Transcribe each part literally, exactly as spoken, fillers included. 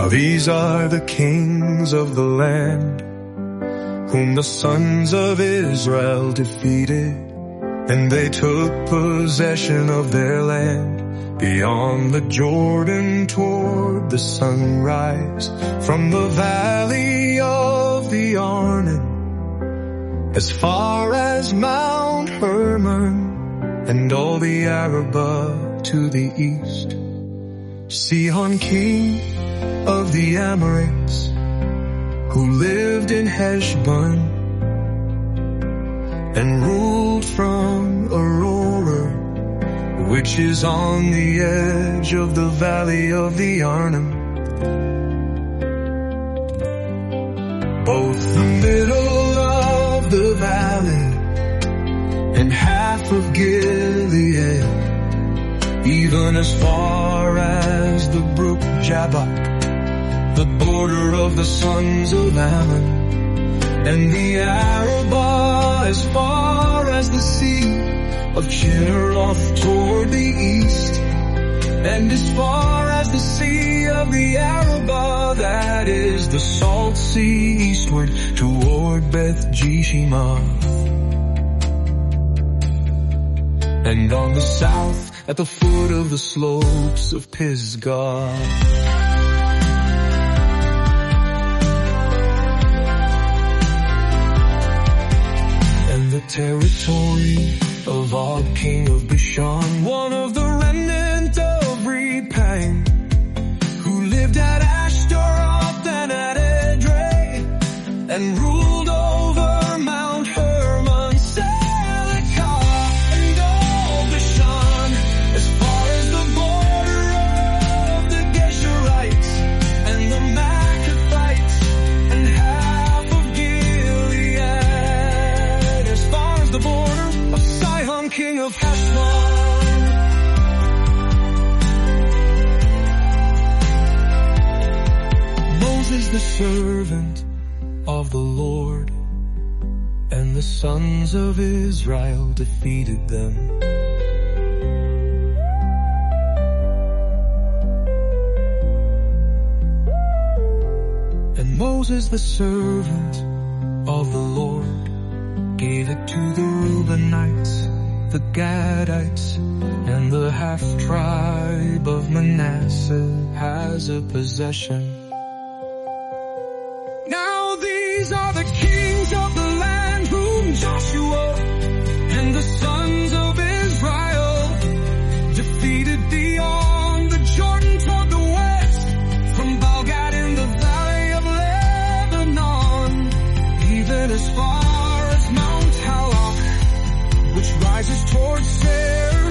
these are the kings of the land, whom the sons of Israel defeated, and they took possession of their land beyond the Jordan toward the sunrise, from the valley of the Arnon as far as Mount Hermon, and all the Arabah to the east. Sihon, king of the Amorites, who lived in Heshbon and ruled from Aurora, which is on the edge of the valley of the Arnon. Both the middle of the valley and half of Gilead, even as far as the brook Jabbok, the border of the sons of Ammon, and the Arabah as far as the sea of Chinneroth toward the east, and as far as the sea of the Arabah, that is the salt sea eastward toward Beth Jeshimoth, and on the south at the foot of the slopes of Pisgah. The territory of Og, king of Bashan, one of the remnant of Rephaim, who lived at Ashtaroth and at Edrei, and ruled over Mount Hermon, Selecah, and all Bashan, as far as the border of the Geshurites and the Maccathites, and half of Gilead, the border of Sihon, king of Heshbon. Moses, the servant of the Lord, and the sons of Israel defeated them. And Moses, the servant of the Lord, gave it to the Reubenites, the Gadites, and the half-tribe of Manasseh as a possession. Now these are the kings of the land whom Joshua and the sons of Israel defeated beyond the Jordan toward the west, from Baal-Gad in the valley of Lebanon, even as far Mount Halak, which rises towards Seir.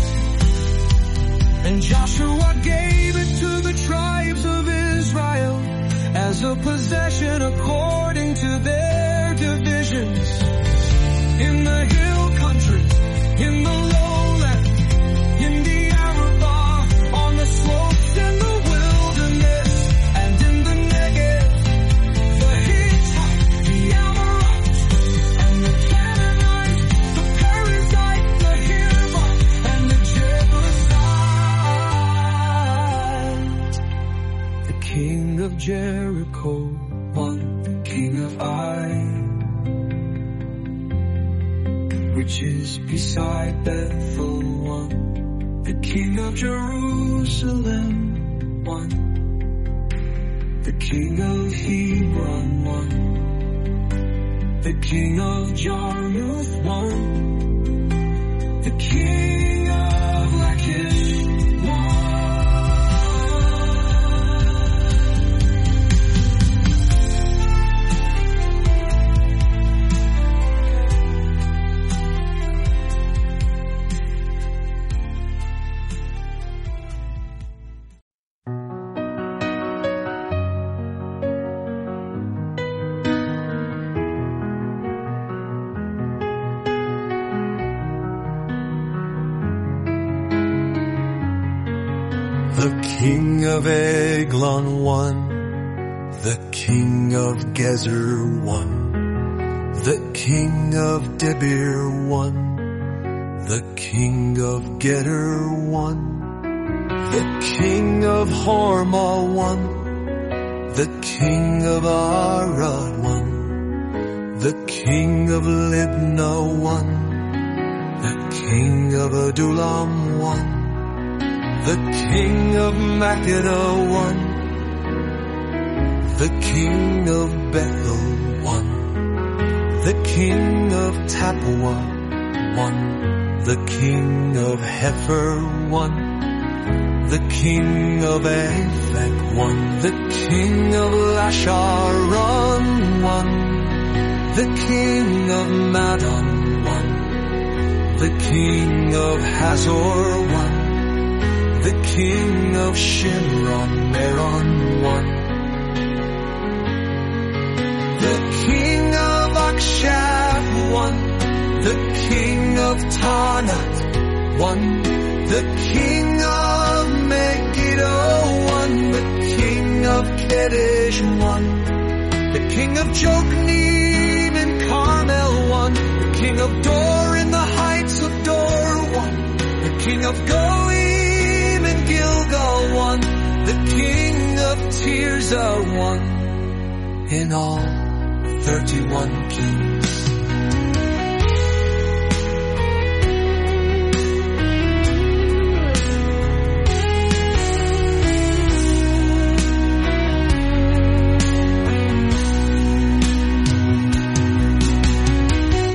And Joshua gave it to the tribes of Israel as a possession according to their divisions, in the hill country, in the lowland, in the Arabah, on the slopes in the wilderness, and in the Negev, the Hittite, the Amorite, the Canaanite, the Perizzite, the Hivite, and the Jebusite. The king of Jericho, one, the king of Ai, which is beside Bethel, one, the king of Jerusalem, one, the king of Hebron, one, the king of Jarmuth, one, the king of Lachish, one. The king of Eglon won, the king of Gezer won, the king of Debir won, the king of Gedor won, the king of Hormah won, The king of Arad won. The king of Libnah won. The king of Adullam won. The king of Makkedah won. The king of Bethel won. The king of Tappuah won. The king of Hepher won. The king of Aphek won. The king of Lasharon won. The king of Madon won. The king of Hazor won. The king of Shimron Meron won. The king of Akshaph won. The king of Tanat won. The king of Megiddo won. The king of Kedesh won. The king of Jokneam and Carmel won. The king of Dor in the heights of Dor won. The king of Goim and Gilgal won. The king of Tirzah won. In all, thirty-one kings.